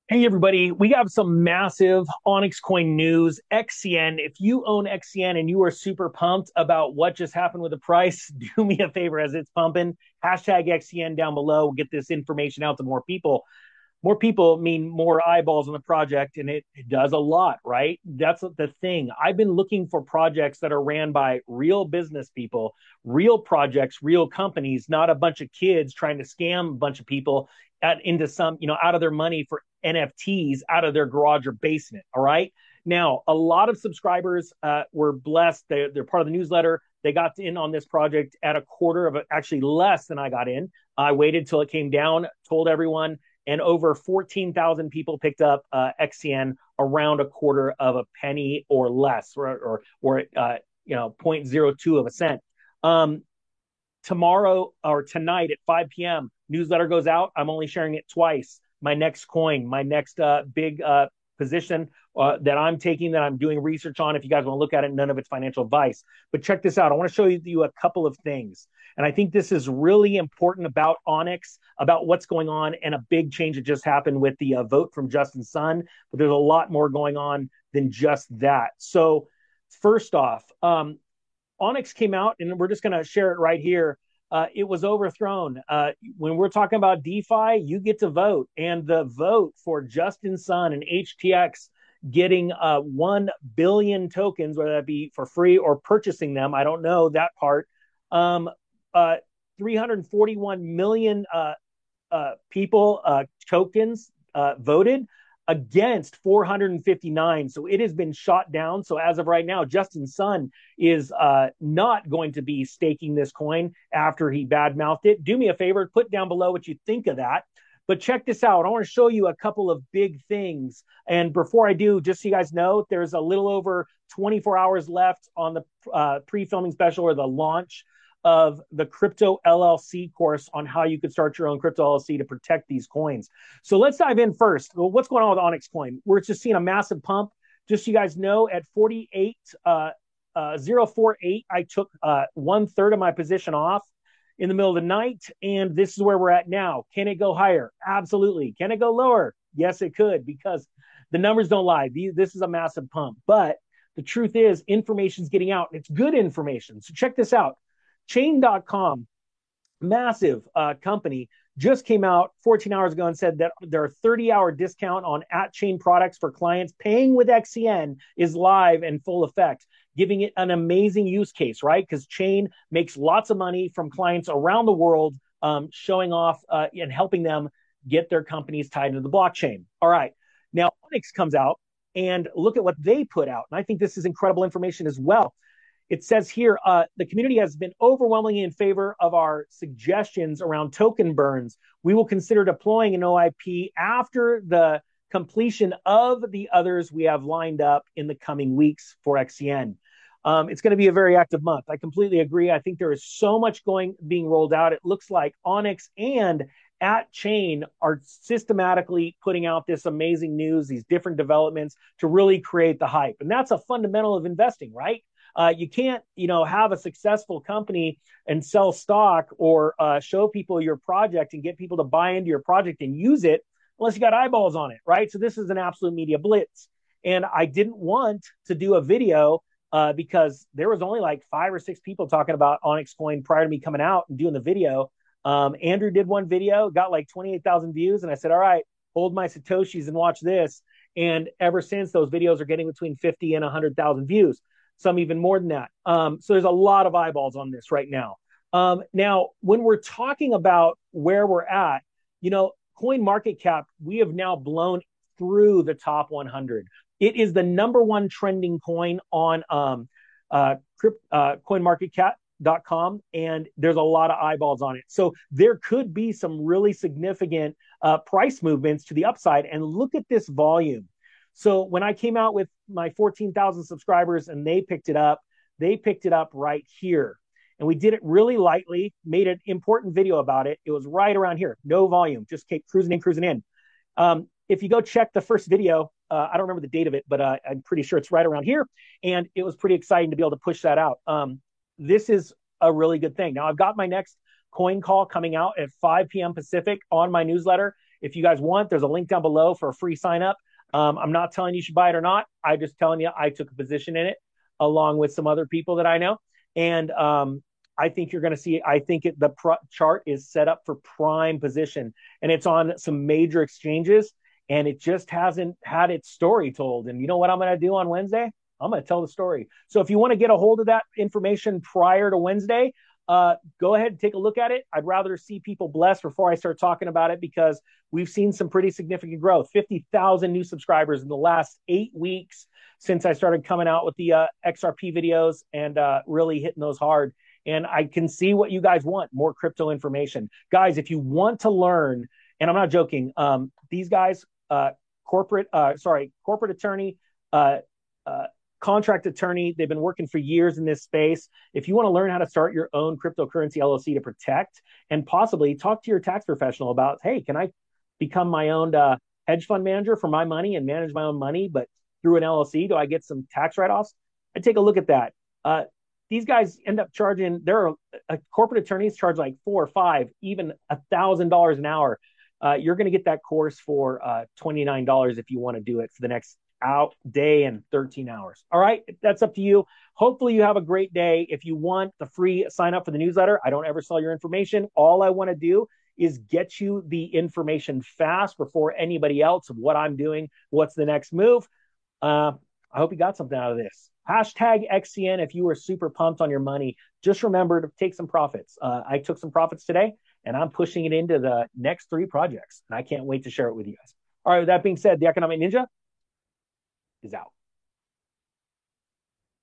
Hey everybody, we have some massive Onyx Coin news. XCN, if you own XCN and you are super pumped about what just happened with the price, do me a favor as it's pumping. Hashtag XCN down below. We'll get this information out to more people. More people mean more eyeballs on the project, and it does a lot, right? That's the thing. I've been looking for projects that are ran by real business people, real projects, real companies, not a bunch of kids trying to scam a bunch of people into some, out of their money for NFTs out of their garage or basement. All right. Now, a lot of subscribers were blessed. They're part of the newsletter. They got in on this project at a quarter of actually less than I got in. I waited till it came down, told everyone, and over 14,000 people picked up XCN around a quarter of a penny or less, or 0.02 of a cent. Tomorrow or tonight at 5 p.m., newsletter goes out. I'm only sharing it twice. My next coin, my next big position that I'm taking, that I'm doing research on. If you guys want to look at it, none of it's financial advice. But check this out. I want to show you a couple of things. And I think this is really important about Onyx, about what's going on, and a big change that just happened with the vote from Justin Sun. But there's a lot more going on than just that. So first off, Onyx came out, and we're just going to share it right here. It was overthrown. When we're talking about DeFi, you get to vote, and the vote for Justin Sun and HTX getting 1 billion tokens, whether that be for free or purchasing them, I don't know that part. 341 million people tokens voted against 459. So it has been shot down. So as of right now, Justin Sun is not going to be staking this coin after he badmouthed it. Do me a favor, put down below what you think of that. But check this out. I want to show you a couple of big things. And before I do, just so you guys know, there's a little over 24 hours left on the pre-filming special, or the launch of the Crypto LLC course on how you could start your own crypto LLC to protect these coins. So let's dive in first. Well, what's going on with Onyx Coin? We're just seeing a massive pump. Just so you guys know, at 48,048, I took 1/3 of my position off in the middle of the night, and this is where we're at now. Can it go higher? Absolutely. Can it go lower? Yes, it could, because the numbers don't lie. This is a massive pump. But the truth is, information's getting out, and it's good information. So check this out. Chain.com, massive company, just came out 14 hours ago and said that their 30-hour discount on at-chain products for clients paying with XCN is live and full effect, giving it an amazing use case, right? Because Chain makes lots of money from clients around the world, showing off and helping them get their companies tied into the blockchain. All right. Now, Onyx comes out, and look at what they put out. And I think this is incredible information as well. It says here, the community has been overwhelmingly in favor of our suggestions around token burns. We will consider deploying an OIP after the completion of the others we have lined up in the coming weeks for XCN. It's going to be a very active month. I completely agree. I think there is so much being rolled out. It looks like Onyx and at-chain are systematically putting out this amazing news, these different developments to really create the hype. And that's a fundamental of investing, right? You can't, have a successful company and sell stock, or show people your project and get people to buy into your project and use it unless you got eyeballs on it, right? So this is an absolute media blitz. And I didn't want to do a video because there was only like 5 or 6 people talking about Onyx Coin prior to me coming out and doing the video. Andrew did one video, got like 28,000 views. And I said, all right, hold my Satoshis and watch this. And ever since, those videos are getting between 50 and 100,000 views. Some even more than that. So there's a lot of eyeballs on this right now. Now, when we're talking about where we're at, Coin Market Cap, we have now blown through the top 100. It is the number one trending coin on CoinMarketCap.com, and there's a lot of eyeballs on it. So there could be some really significant price movements to the upside. And look at this volume. So when I came out with my 14,000 subscribers and they picked it up right here. And we did it really lightly, made an important video about it. It was right around here, no volume, just kept cruising in. If you go check the first video, I don't remember the date of it, but I'm pretty sure it's right around here. And it was pretty exciting to be able to push that out. This is a really good thing. Now, I've got my next coin call coming out at 5 p.m. Pacific on my newsletter. If you guys want, there's a link down below for a free sign up. I'm not telling you should buy it or not. I'm just telling you I took a position in it along with some other people that I know. And I think you're going to see, I think the chart is set up for prime position, and it's on some major exchanges, and it just hasn't had its story told. And you know what I'm going to do on Wednesday? I'm going to tell the story. So if you want to get a hold of that information prior to Wednesday, go ahead and take a look at it. I'd rather see people blessed before I start talking about it, because we've seen some pretty significant growth. 50,000 new subscribers in the last 8 weeks since I started coming out with the XRP videos and really hitting those hard. And I can see what you guys want, more crypto information. Guys, if you want to learn, and I'm not joking, these guys, corporate attorney, contract attorney, they've been working for years in this space. If you want to learn how to start your own cryptocurrency LLC to protect and possibly talk to your tax professional about, hey, can I become my own hedge fund manager for my money and manage my own money, but through an LLC, do I get some tax write-offs? I take a look at that. These guys end up charging, corporate attorneys charge like $4 or $5, even $1,000 an hour. You're going to get that course for $29 if you want to do it for the next day and 13 hours. All right, that's up to you. Hopefully you have a great day. If you want the free sign up for the newsletter, I don't ever sell your information. All I want to do is get you the information fast before anybody else of what I'm doing, what's the next move. I hope you got something out of this. Hashtag XCN if you were super pumped on your money. Just remember to take some profits. I took some profits today, and I'm pushing it into the next 3 projects, and I can't wait to share it with you guys. All right, with that being said, the Economic Ninja is out.